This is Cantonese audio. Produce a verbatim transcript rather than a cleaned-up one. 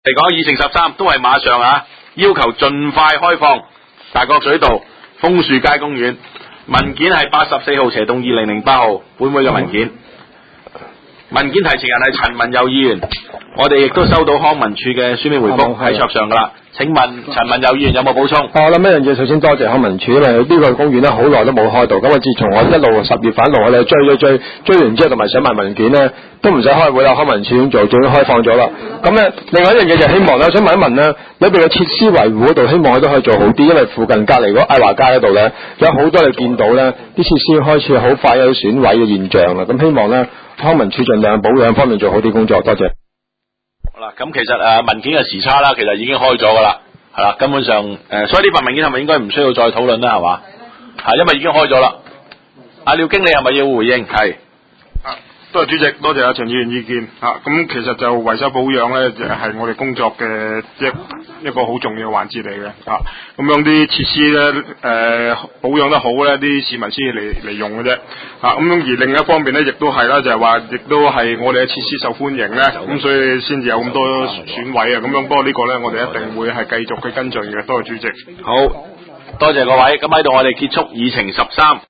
嚟講，議程十三都係馬上啊，要求盡快開放大角咀道楓樹街公園。文件係八十四號斜洞二零零八號本會嘅文件。文件提呈人係陳文佑議員，我哋亦都收到康文署嘅書面回覆喺桌上噶啦。請問陳文佑議員有冇補充？ 我諗一樣嘢，首先多謝康文署，因為呢個公園咧好耐都冇開到，咁啊自從我一路十月份一路我哋追追追追完之後，同埋想問文件咧，都唔使開會啦，康文署已經做，終於開放咗啦。咁咧，另外一樣嘢就希望咧，我想問一問咧，裏邊嘅設施維護嗰度，希望我都可以做好啲，因為附近隔離嗰愛華街嗰度咧，有好多你見到咧，啲設施開始好快有損毀嘅現象啦。咁希望咧，康文署盡量保養方面做好啲工作，多謝。 好啦，咁其實誒、呃、文件嘅時差啦，其實已經開咗噶啦，係啦，根本上誒、呃，所以呢份文件係咪應該唔需要再討論啦，係嘛？係因為已經開咗啦。阿廖經理係咪要回應？係。 多謝主席，多謝阿陳議員意見嚇。咁、啊、其實就維修保養咧，就係、是、我哋工作嘅一一個好重要嘅環節嚟嘅嚇。咁樣啲設施咧，誒、呃、保養得好咧，啲市民先至嚟嚟用嘅啫嚇。咁、啊、而另一方面咧，亦都係啦，就係話，亦都係我哋嘅設施受歡迎咧，咁所以先至有咁多損毀啊。咁樣不過呢個咧，我哋一定會係繼續去跟進嘅。多謝主席。 好，多謝各位。咁喺度我哋結束議程十三。